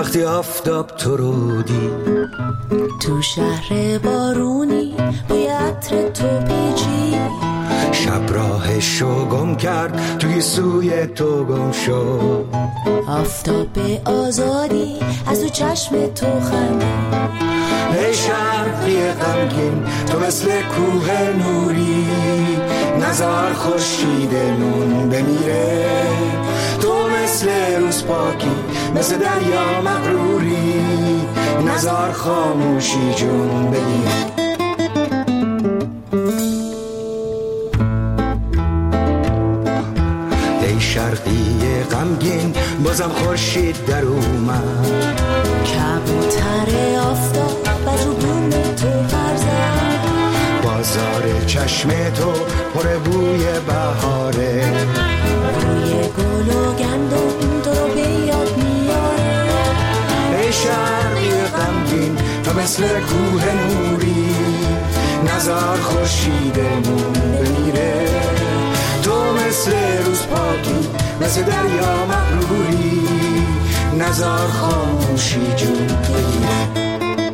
وقتی آفتاب تو رو دید تو شهر بارونی بوی عطر تو پیچی، شب راهشو گم کرد توی سوی تو گم شد. آفتاب آزادی از تو چشم تو خندید. ای شرقی غمگین تو مثل کوه نوری، نزار خورشیدمون بمیره. تو مثل روز پاکی مثل دریا مغروری، نزار خاموشی جون بگیره. ای شرقی غمگین بازم خورشید در اومد، کبوتر آفتاب از رو بوم تو برزد. بازار چشم تو پر بوی بهاره، بوی گل و گندم تو رو به یاد میاره. ای شرقی غمگین تو مثل کوه نوری، نزار خورشیدمون بمیره. تو مثل روز پاکی مثل دریا مغروری، نزار خاموشی جون بگیره.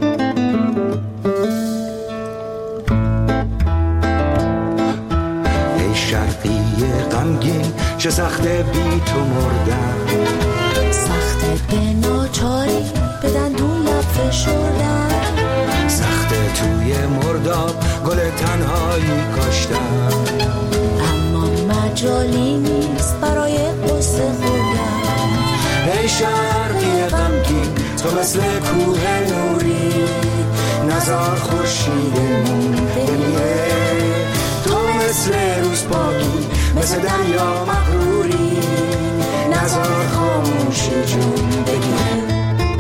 ای شرقی غمگین چه سخته بی تو مردن، سخته به ناچاری به دندون لب فشردن. سخته توی مرداب گل تنهایی کاشتن، اما مجالی نیست برای قصه خوردن. ای شرقی غمگین تو مثل کوه نوری، نزار خورشیدمون بمیره. تو مثل روز پاکی مثل دریا مغروری، نزار خاموشی جون بگیره.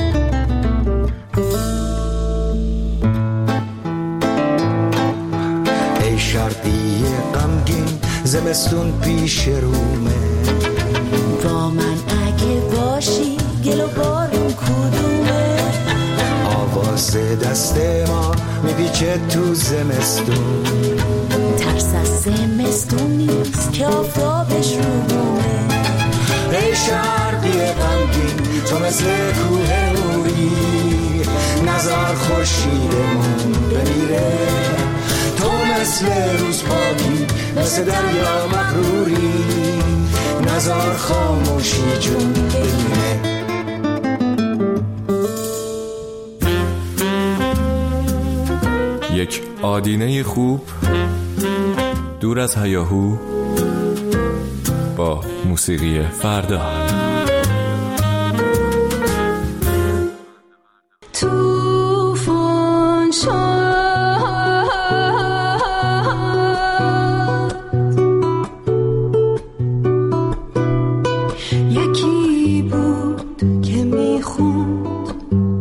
ای شرقی غمگین زمستون پیش رومه، با من اگه باشی گل و بارون کدومه. آواز دست ما میپیچه تو زمستون، ترس از زمستون نیست که آفتابش رو بومه. ای شرقی غمگین تو مثل کوه نوری، نزار خورشیدمون بمیره. تو مثل روز پاکی مثل دریا مغروری، نزار خاموشی جون بگیره. یک آدینه خوب دور از هیاهو با موسیقی فردا. طوفان یکی بود که میخوند،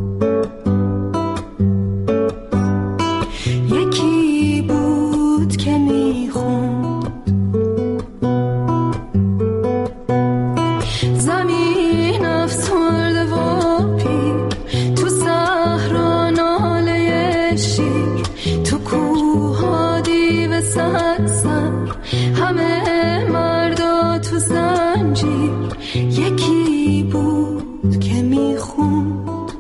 یکی بود که میخوند. زمین افسرده و پیر، تو صحرا ناله شیر، تو کوه دیو صد سر، همه مردا تو زنجیر. یکی بود که میخوند،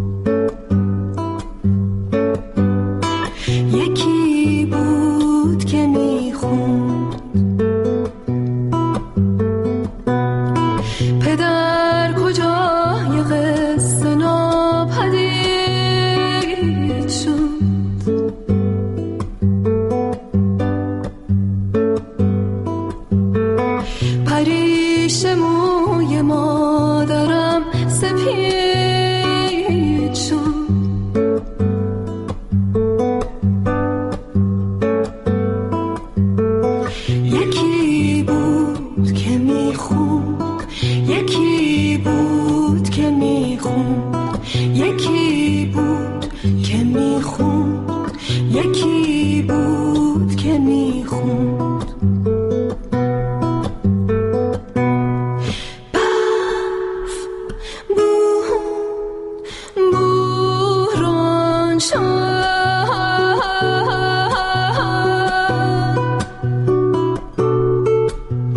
یکی بود که میخوند. پدر کجای قصه ناپدید شد، پریش موی مادرم سپید شد. یکی بود که میخوند، یکی بود که میخوند. یکی بود که میخوند، یکی بود که میخوند. بحران شد،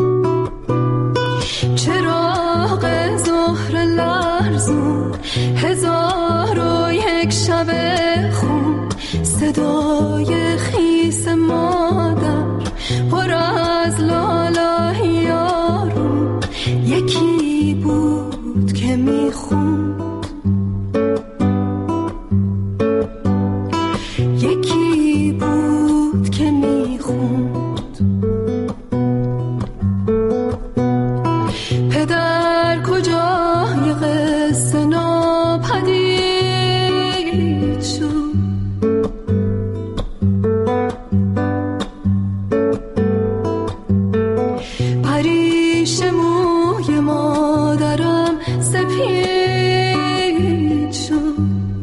چراغ ظهر لرزون صدای خیس مادر پر از لاله یارو. یکی بود که میخوند، یکی بود که میخوند. پدر کجای قصه ناپدید شد، پریش موی مادرم سپید شد.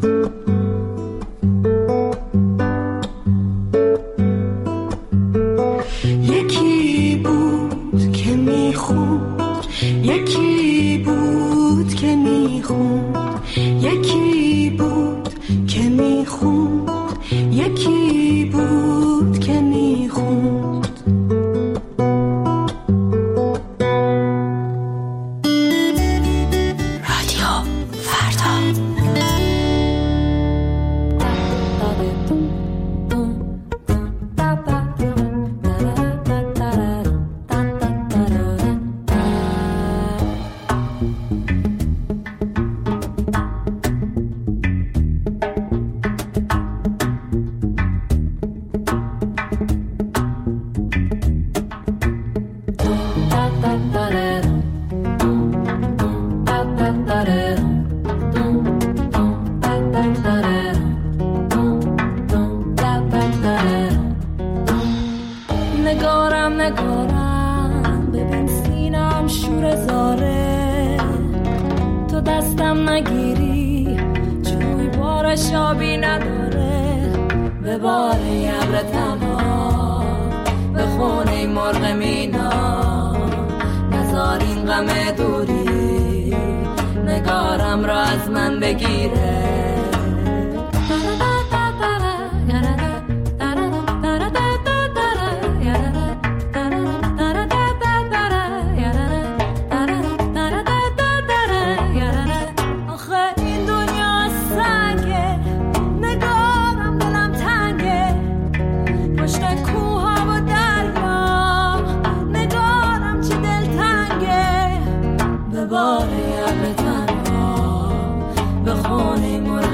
یکی بود که میخوند، یکی بود که میخوند، یکی بود که میخوند، یکی بود که میخوند. رادیو فردا. نگارم ببین سینم شور زاره، تو دستم نگیری جوی بارش آبی نداره. به بار ابر تنها به خونه مرغ مینا، نزار این غم دوری نگارم را از من بگیره. بار ابر تنها به خانه مرغ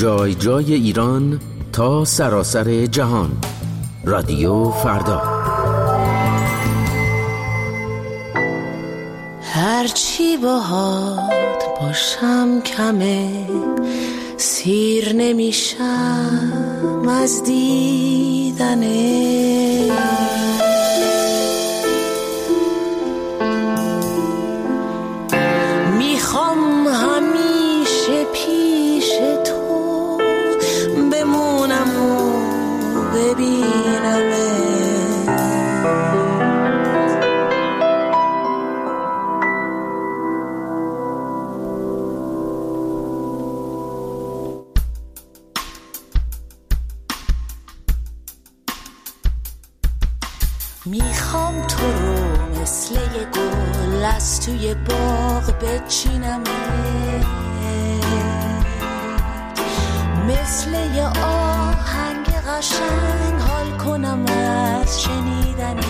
جای جای ایران تا سراسر جهان. رادیو فردا. هرچی باهات باشم کمه، سیر نمیشم از دیدنه. میخوام همیشه پیش تو بمونم و ببینمه. میخوام تو رو مثل یه گل از توی باغ بچینم، مثل یه آهنگ قشنگ حال کنم از شنیدنت.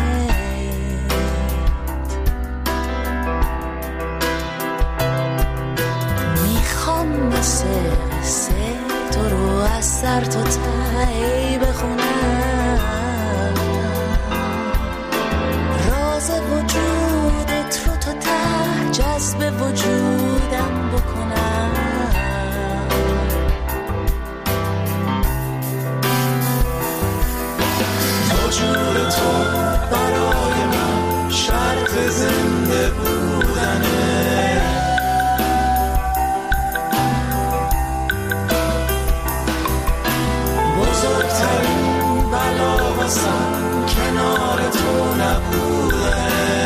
میخوام مثل تو رو از سر تا ته بخونم، وجودت رو تا ته جذب وجودم بکنم. وجود تو برای من شرط زنده بودنه. بزرگترین بلا واسم کنار تو نبوده.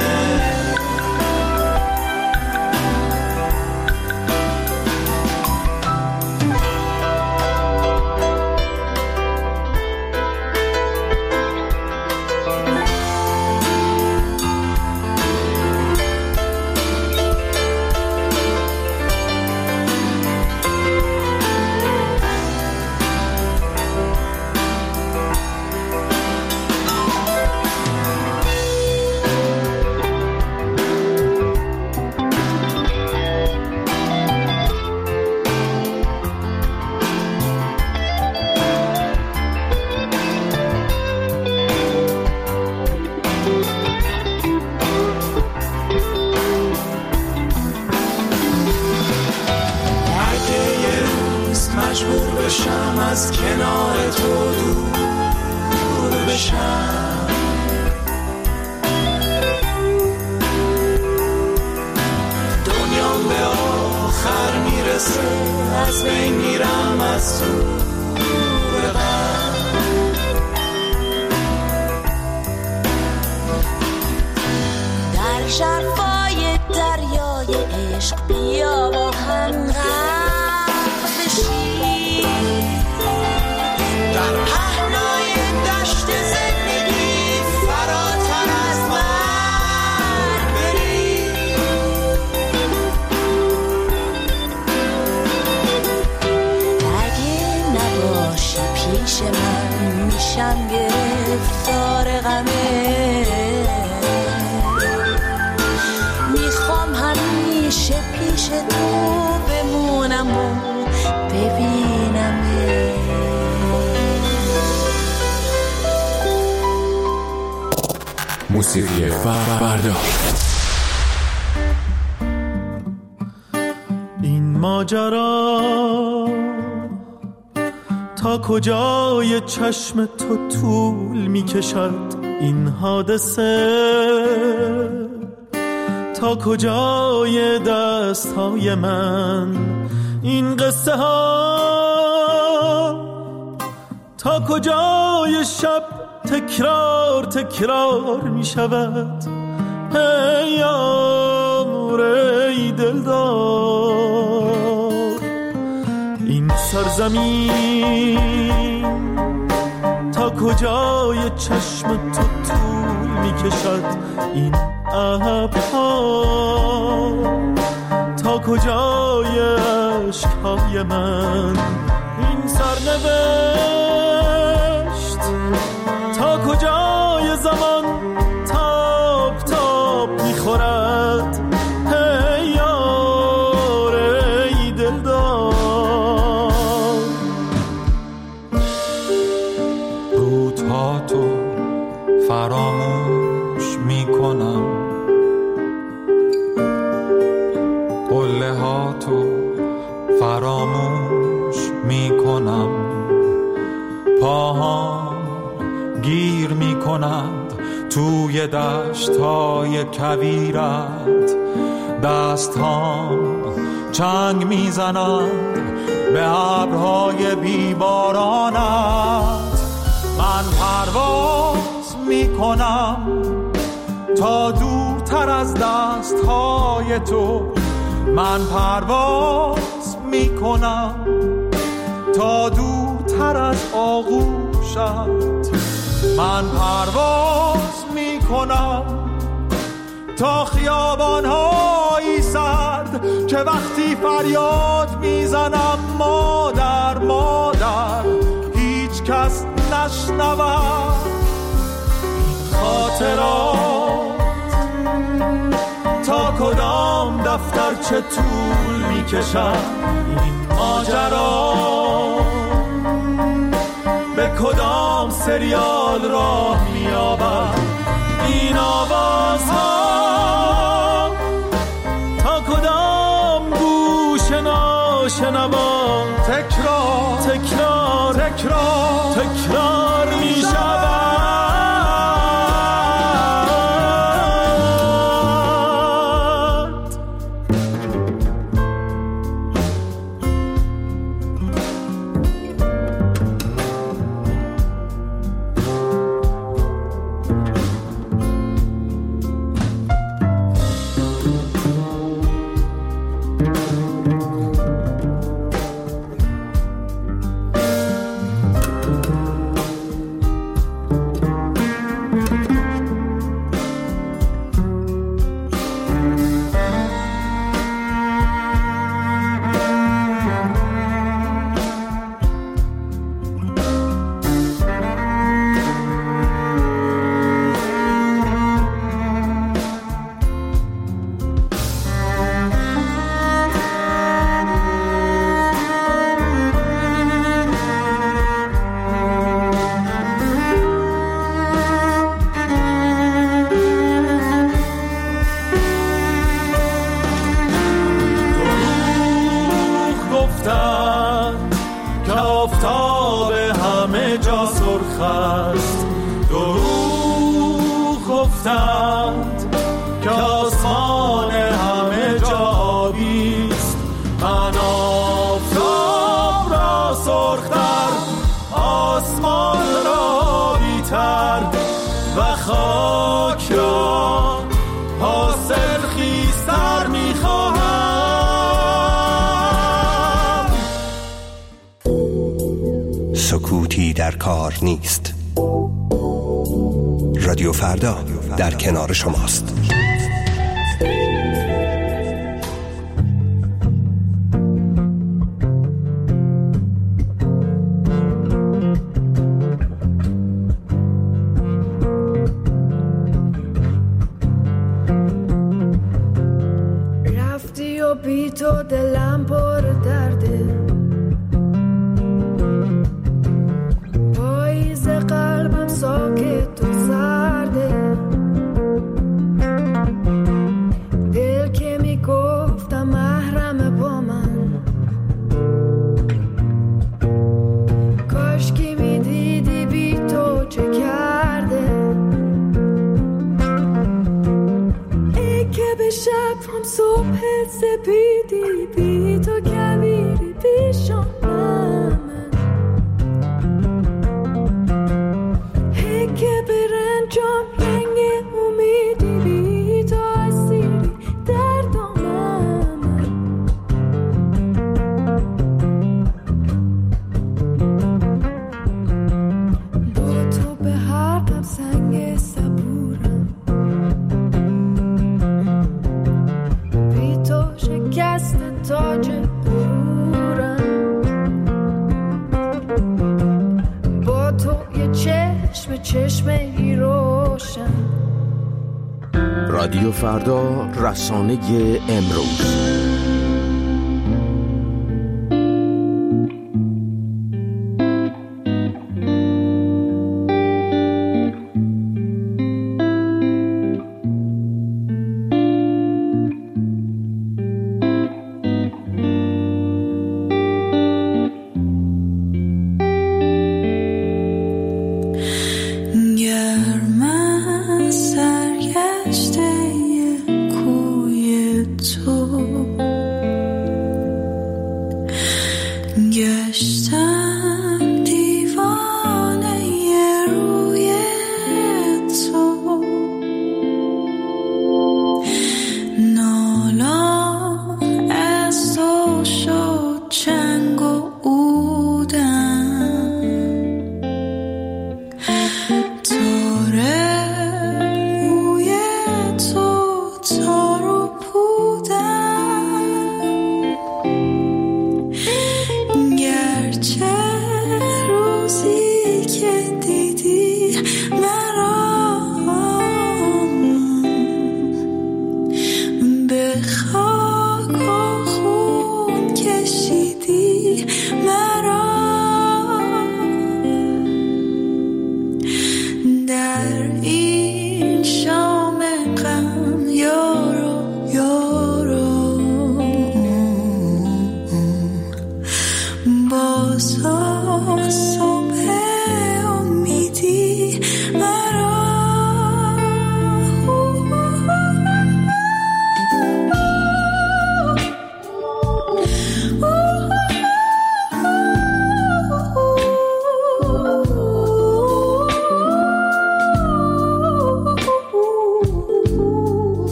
مجبور بشم از کنار تو دور بشم، دنیام به آخر میرسه از بین میرم از دور غم. در ژرفای دریای عشق بیا با هم غرق بشی، در پهنای دشت زندگی فراتر از من بری. اگه نباشی پیش من میشم گرفتار غمه. میخوام همیشه پیش تو بمونم و ببینمه. موسیقی فردا. این ماجرا تا کجای چشم تو طول میکشد، این حادثه تا کجای دستهای من، این قصه ها تا کجای شب تکرار تکرار می شود. ای یار ای دلدار، این سرزمین تا کجای چشم تو طول می کشد، این ابرها تا کجای عشقهای من، این سرنوشت تا کجای زمان تاب تاب میخورد. ای یار ای دلدار، فراموش میکنم قله ها تو فراموش میکنم پاهام گیر میکنند توی دشت‌های کویرت دست‌هام چنگ میزنند به ابرهای بیبارانت من پرواز میکنم تا دورتر از دست‌های تو من پرواز میکنم تا دورتر از آغوشت من پرواز میکنم تا خیابان‌های سرد که وقتی فریاد میزنم مادر مادر هیچ کس نشنود خاطرات تا کدام دفتر چه طول میکشد این ماجرا به کدام سریال راه مییابد این آوازها تا کدام گوش ناشنوا تکرار تکرار تکرار تکرار میشود سکوتی در کار نیست. رادیو فردا در کنار شماست. رفتی و بی تو دلم پر درده، پاییز قلبم ساکت و سرده، دل که میگفتم محرم با من، کاش که میدیدی بی تو چه کرده، ای که به شب هم صبح سپیدی بی تو کبیری پیشم من، ای که به رنجام رنگ امیدی بی تو اسیری در دامن، با تو به هر قم سنگ صبورم، بی تو شکست تاج غرورم، با تو یه چشم چشمه روشن. رادیو فردا، رسانه امروز.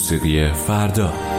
موسیقی فردا.